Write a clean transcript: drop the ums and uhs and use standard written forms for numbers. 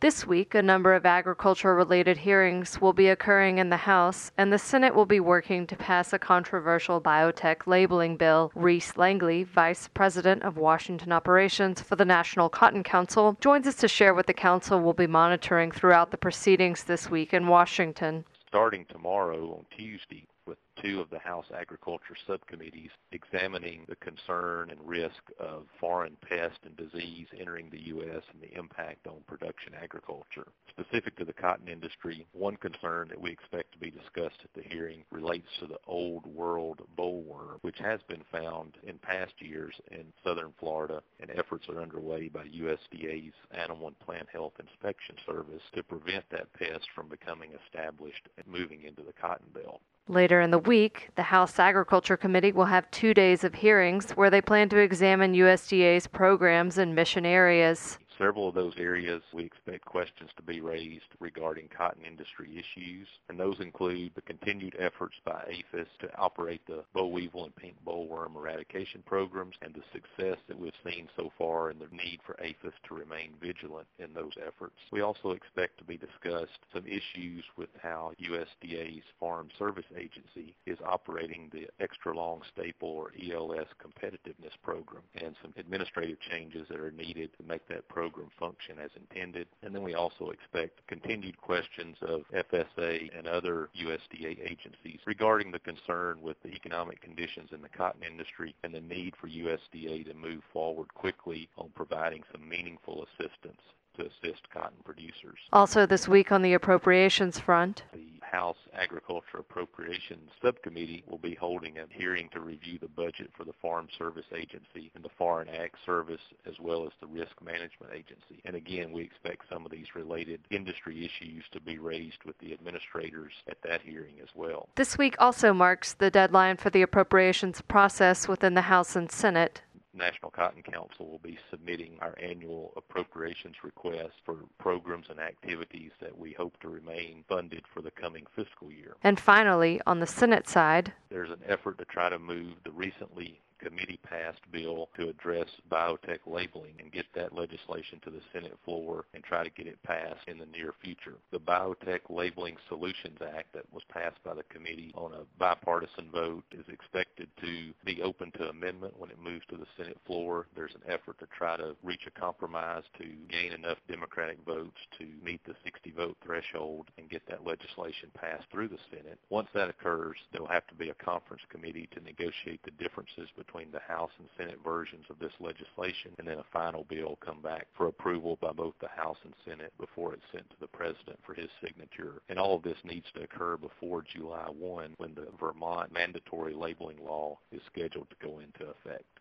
This week, a number of agriculture-related hearings will be occurring in the House, and the Senate will be working to pass a controversial biotech labeling bill. Reese Langley, Vice President of Washington Operations for the National Cotton Council, joins us to share what the Council will be monitoring throughout the proceedings this week in Washington. Starting tomorrow on Tuesday, with two of the House Agriculture subcommittees examining the concern and risk of foreign pest and disease entering the U.S. and the impact on production agriculture. Specific to the cotton industry, one concern that we expect to be discussed at the hearing relates to the Old World bollworm, which has been found in past years in southern Florida, and efforts are underway by USDA's Animal and Plant Health Inspection Service to prevent that pest from becoming established and moving into the cotton belt. Later in the week, the House Agriculture Committee will have 2 days of hearings where they plan to examine USDA's programs in mission areas. Several of those areas we expect questions to be raised regarding cotton industry issues, and those include the continued efforts by APHIS to operate the boll weevil and pink bollworm eradication programs and the success that we've seen so far and the need for APHIS to remain vigilant in those efforts. We also expect to be discussed some issues with how USDA's Farm Service Agency is operating the extra long staple or ELS competitiveness program and some administrative changes that are needed to make that program function as intended. And then we also expect continued questions of FSA and other USDA agencies regarding the concern with the economic conditions in the cotton industry and the need for USDA to move forward quickly on providing some meaningful assistance to assist cotton producers. Also this week on the appropriations front, the House Agriculture Appropriations Subcommittee will be holding a hearing to review the budget for the Farm Service Agency and the Foreign Ag Service, as well as the Risk Management Agency. And again, we expect some of these related industry issues to be raised with the administrators at that hearing as well. This week also marks the deadline for the appropriations process within the House and Senate. National Cotton Council will be submitting our annual appropriations request for programs and activities that we hope to remain funded for the coming fiscal year. And finally, on the Senate side, there's an effort to try to move the recently committee-passed bill to address biotech labeling and get that legislation to the Senate floor and try to get it passed in the near future. The Biotech Labeling Solutions Act that was passed by the committee on a bipartisan vote is expected to be open to amendment when it moves to the Senate floor. There's an effort to try to reach a compromise to gain enough Democratic votes to meet the 60-vote threshold and get that legislation passed through the Senate. Once that occurs, there will have to be a conference committee to negotiate the differences between the House and Senate versions of this legislation, and then a final bill come back for approval by both the House and Senate before it's sent to the President for his signature. And all of this needs to occur before July 1, when the Vermont mandatory labeling law is scheduled to go into effect.